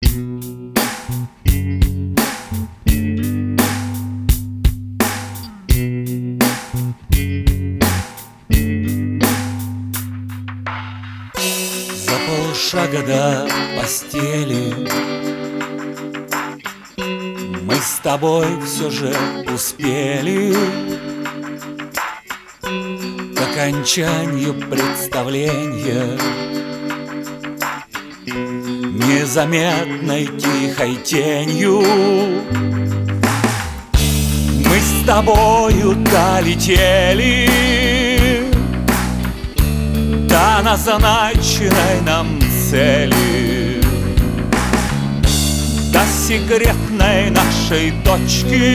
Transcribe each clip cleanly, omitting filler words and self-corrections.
За полшага до постели мы с тобой все же успели к окончанию представления, незаметной тихой тенью. Мы с тобою долетели до назначенной нам цели, до секретной нашей точки,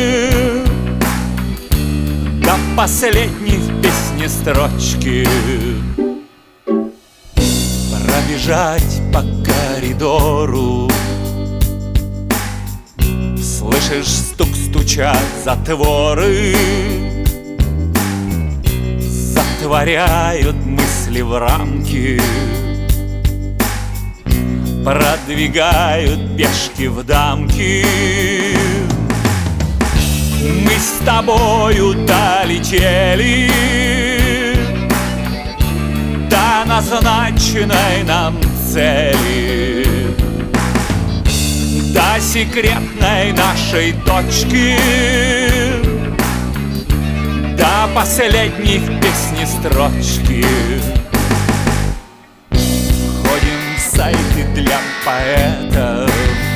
до последней в песне строчки. Пробежать по коридору, слышишь, стук стучат затворы, затворяют мысли в рамки, продвигают пешки в дамки. Мы с тобою долетели до назначенной нам цели, до секретной нашей точки, до последней в песне строчки. Ходим в сайты для поэтов,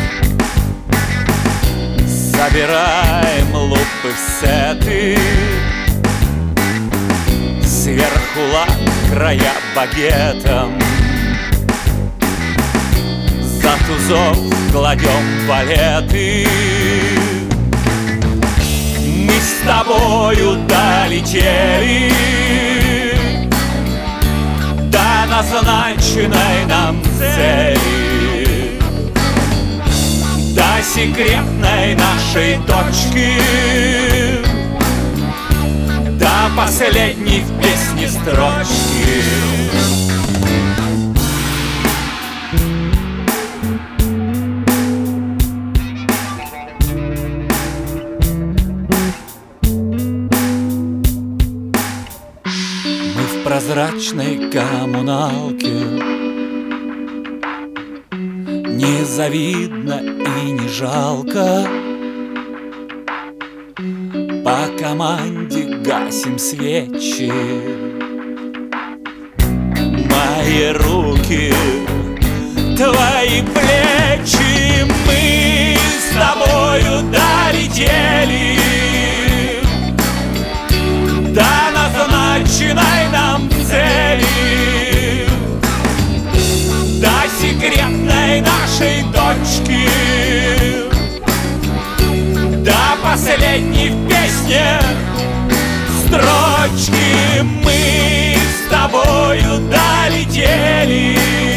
собираем лупы в сеты, сверху лак, края багетом, за тузов кладем балеты. Мы с тобою долетели до назначенной нам цели, до секретной нашей точки, до последней в песне строчки. Мы в прозрачной коммуналке, не завидно и не жалко, по команде гасим свечи. Мои руки, твои плечи, мы с тобою долетели до назначенной нам цели, до секретной нашей точки, до последней в песне строчки. Мы с тобою долетели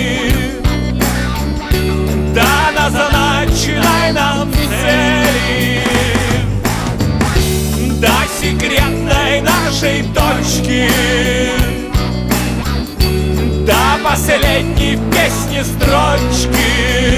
до назначенной нам цели, до секретной нашей точки, до последней в песне строчки.